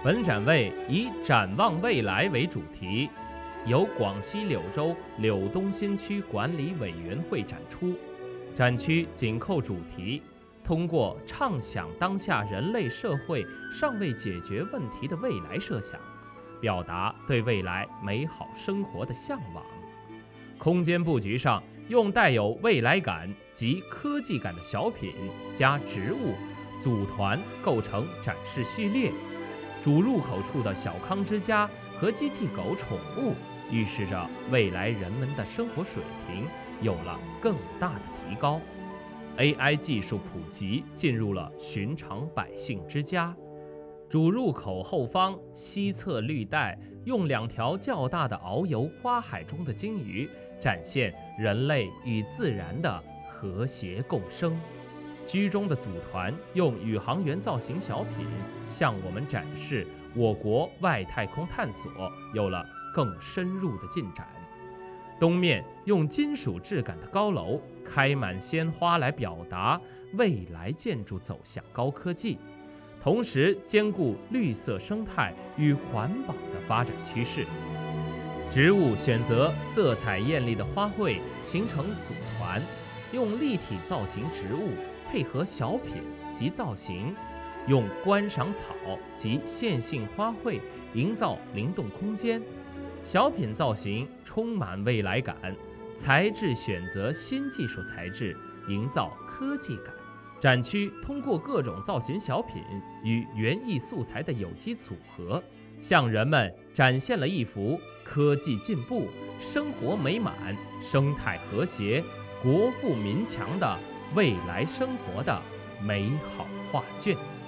本展位以展望未来为主题，由广西柳州柳东新区管理委员会展出。展区紧扣主题，通过畅想当下人类社会尚未解决问题的未来设想，表达对未来美好生活的向往。空间布局上，用带有未来感及科技感的小品加植物组团构成展示序列。主入口处的小康之家和机器狗宠物，预示着未来人们的生活水平有了更大的提高。AI 技术普及进入了寻常百姓之家。主入口后方西侧绿带用2条较大的遨游花海中的鲸鱼，展现人类与自然的和谐共生。居中的组团用宇航员造型小品向我们展示我国外太空探索有了更深入的进展。东面用金属质感的高楼开满鲜花来表达未来建筑走向高科技，同时兼顾绿色生态与环保的发展趋势。植物选择色彩艳丽的花卉形成组团，用立体造型植物配合小品及造型，用观赏草及线性花卉营造灵动空间。小品造型充满未来感，材质选择新技术材质，营造科技感。展区通过各种造型小品与园艺素材的有机组合，向人们展现了一幅科技进步、生活美满、生态和谐、国富民强的未来生活的美好画卷。